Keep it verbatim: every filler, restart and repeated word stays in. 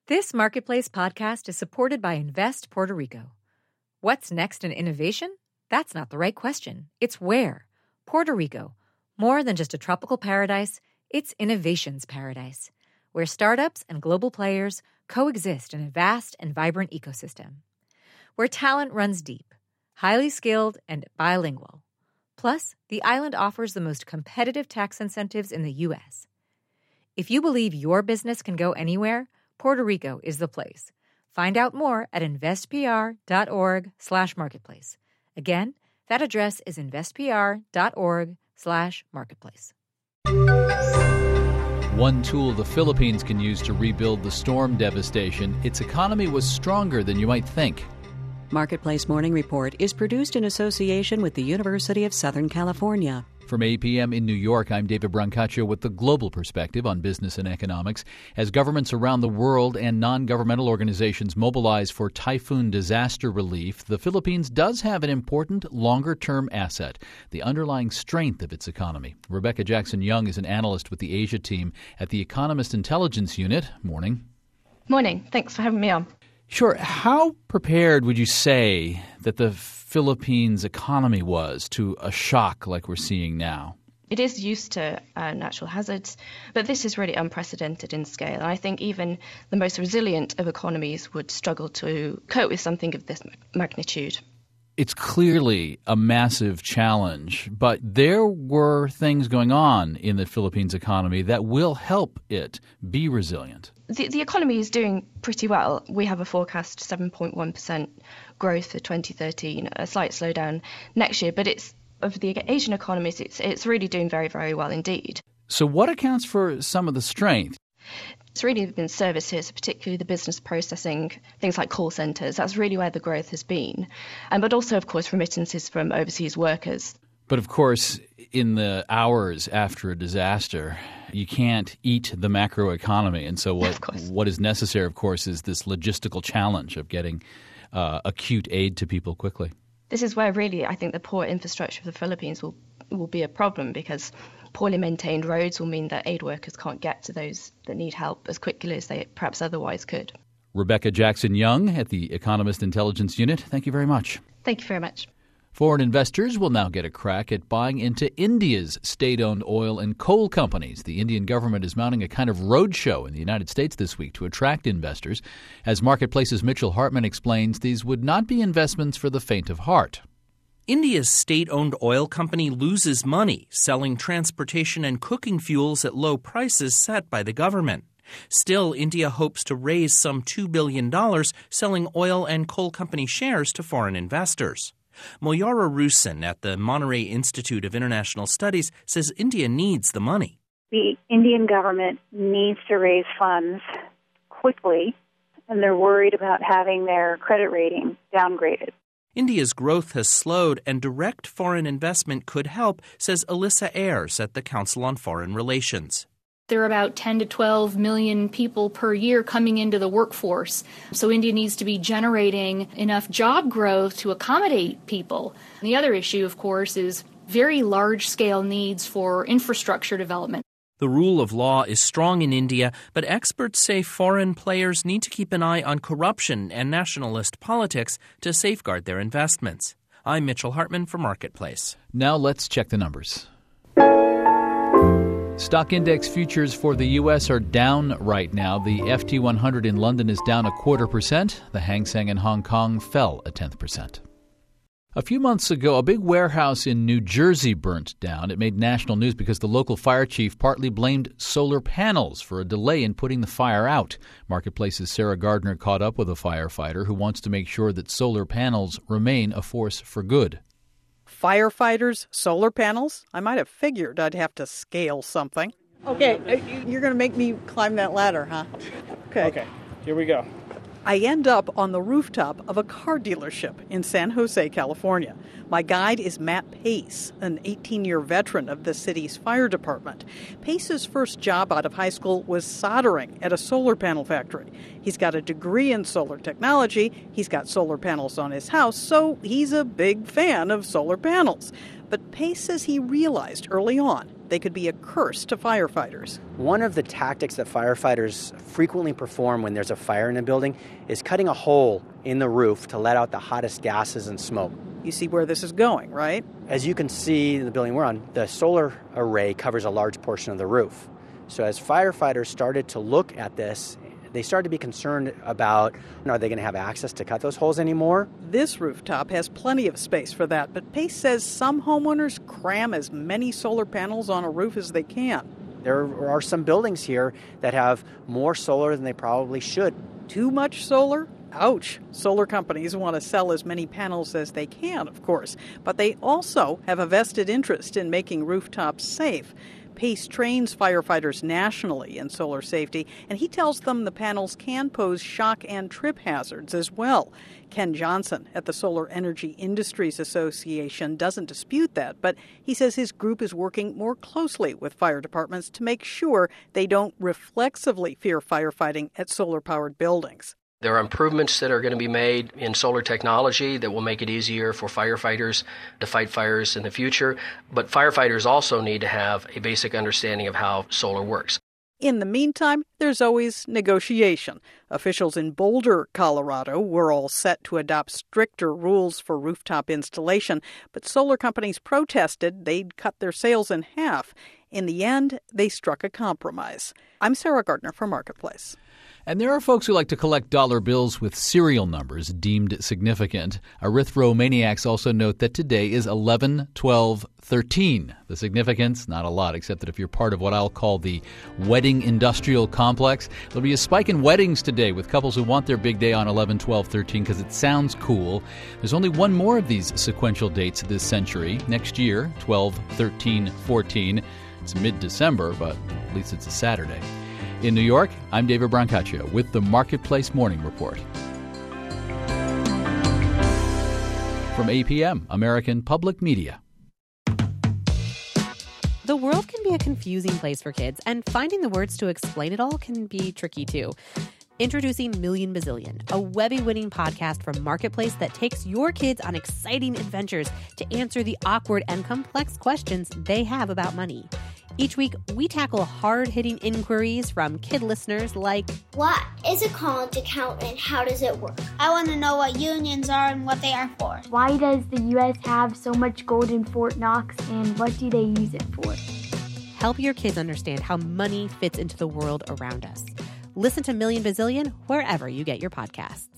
This Marketplace podcast is supported by Invest Puerto Rico. What's next in innovation? That's not the right question. It's where. Puerto Rico. More than just a tropical paradise, it's innovation's paradise, where startups and global players coexist in a vast and vibrant ecosystem. Where talent runs deep, highly skilled, and bilingual. Plus, the island offers the most competitive tax incentives in the U S. If you believe your business can go anywhere, Puerto Rico is the place. Find out more at investpr.org slash marketplace. Again, that address is investpr.org slash marketplace. One tool the Philippines can use to rebuild the storm devastation, its economy was stronger than you might think. Marketplace Morning Report is produced in association with the University of Southern California. From eight p.m. in New York, I'm David Brancaccio with the global perspective on business and economics. As governments around the world and non-governmental organizations mobilize for typhoon disaster relief, the Philippines does have an important longer-term asset, the underlying strength of its economy. Rebecca Jackson-Young is an analyst with the Asia team at the Economist Intelligence Unit. Morning. Morning. Thanks for having me on. Sure. How prepared would you say that the Philippines economy was to a shock like we're seeing now? It is used to uh, natural hazards, but this is really unprecedented in scale. And I think even the most resilient of economies would struggle to cope with something of this magnitude. It's clearly a massive challenge, but there were things going on in the Philippines economy that will help it be resilient. The, the economy is doing pretty well. We have a forecast seven point one percent growth for twenty thirteen, a slight slowdown next year, but it's of the Asian economies, it's it's really doing very, very well indeed. So what accounts for some of the strength? It's really been services, particularly the business processing, things like call centres. That's really where the growth has been. And but also, of course, remittances from overseas workers. But of course, in the hours after a disaster, you can't eat the macroeconomy. And so what what is necessary, of course, is this logistical challenge of getting uh, acute aid to people quickly. This is where really I think the poor infrastructure of the Philippines will, will be a problem, because poorly maintained roads will mean that aid workers can't get to those that need help as quickly as they perhaps otherwise could. Rebecca Jackson-Young at the Economist Intelligence Unit, thank you very much. Thank you very much. Foreign investors will now get a crack at buying into India's state-owned oil and coal companies. The Indian government is mounting a kind of roadshow in the United States this week to attract investors. As Marketplace's Mitchell Hartman explains, these would not be investments for the faint of heart. India's state-owned oil company loses money selling transportation and cooking fuels at low prices set by the government. Still, India hopes to raise some two billion dollars selling oil and coal company shares to foreign investors. Moyara Rusin at the Monterey Institute of International Studies says India needs the money. The Indian government needs to raise funds quickly, and they're worried about having their credit rating downgraded. India's growth has slowed, and direct foreign investment could help, says Alyssa Ayers at the Council on Foreign Relations. There are about ten to twelve million people per year coming into the workforce. So India needs to be generating enough job growth to accommodate people. And the other issue, of course, is very large-scale needs for infrastructure development. The rule of law is strong in India, but experts say foreign players need to keep an eye on corruption and nationalist politics to safeguard their investments. I'm Mitchell Hartman for Marketplace. Now let's check the numbers. Stock index futures for the U S are down right now. The F T one hundred in London is down a quarter percent. The Hang Seng in Hong Kong fell a tenth percent. A few months ago, a big warehouse in New Jersey burnt down. It made national news because the local fire chief partly blamed solar panels for a delay in putting the fire out. Marketplace's Sarah Gardner caught up with a firefighter who wants to make sure that solar panels remain a force for good. Firefighters, solar panels? I might have figured I'd have to scale something. Okay, you're going to make me climb that ladder, huh? Okay. Okay, here we go. I end up on the rooftop of a car dealership in San Jose, California. My guide is Matt Pace, an eighteen-year veteran of the city's fire department. Pace's first job out of high school was soldering at a solar panel factory. He's got a degree in solar technology. He's got solar panels on his house, so he's a big fan of solar panels. But Pace says he realized early on they could be a curse to firefighters. One of the tactics that firefighters frequently perform when there's a fire in a building is cutting a hole in the roof to let out the hottest gases and smoke. You see where this is going, right? As you can see in the building we're on, the solar array covers a large portion of the roof. So as firefighters started to look at this, they started to be concerned about, are they going to have access to cut those holes anymore? This rooftop has plenty of space for that, but Pace says some homeowners cram as many solar panels on a roof as they can. There are some buildings here that have more solar than they probably should. Too much solar? Ouch. Solar companies want to sell as many panels as they can, of course, but they also have a vested interest in making rooftops safe. Pace trains firefighters nationally in solar safety, and he tells them the panels can pose shock and trip hazards as well. Ken Johnson at the Solar Energy Industries Association doesn't dispute that, but he says his group is working more closely with fire departments to make sure they don't reflexively fear firefighting at solar-powered buildings. There are improvements that are going to be made in solar technology that will make it easier for firefighters to fight fires in the future. But firefighters also need to have a basic understanding of how solar works. In the meantime, there's always negotiation. Officials in Boulder, Colorado, were all set to adopt stricter rules for rooftop installation, but solar companies protested they'd cut their sales in half. In the end, they struck a compromise. I'm Sarah Gardner for Marketplace. And there are folks who like to collect dollar bills with serial numbers deemed significant. Arithmomaniacs also note that today is eleven twelve thirteen. The significance, not a lot, except that if you're part of what I'll call the wedding industrial complex, there'll be a spike in weddings today with couples who want their big day on eleven twelve thirteen because it sounds cool. There's only one more of these sequential dates this century. Next year, twelve thirteen fourteen. It's mid-December, but at least it's a Saturday. In New York, I'm David Brancaccio with the Marketplace Morning Report. From A P M, American Public Media. The world can be a confusing place for kids, and finding the words to explain it all can be tricky too. Introducing Million Bazillion, a Webby-winning podcast from Marketplace that takes your kids on exciting adventures to answer the awkward and complex questions they have about money. Each week, we tackle hard-hitting inquiries from kid listeners like, what is a college account and how does it work? I want to know what unions are and what they are for. Why does the U S have so much gold in Fort Knox and what do they use it for? Help your kids understand how money fits into the world around us. Listen to Million Bazillion wherever you get your podcasts.